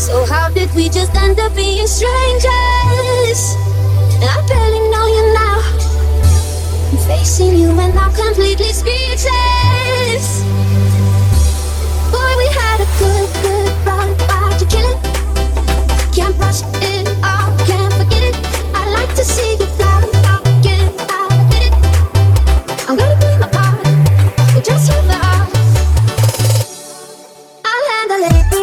So how did we just end up being strangers? And I barely know you now. I'm facing you and I'm completely speechless. Boy, we had a good run. Why'd you kill it? Can't brush it off, can't forget it. I like to see you fly again. I did it. I'm gonna do my part. So just hold the heart. I'll handle it.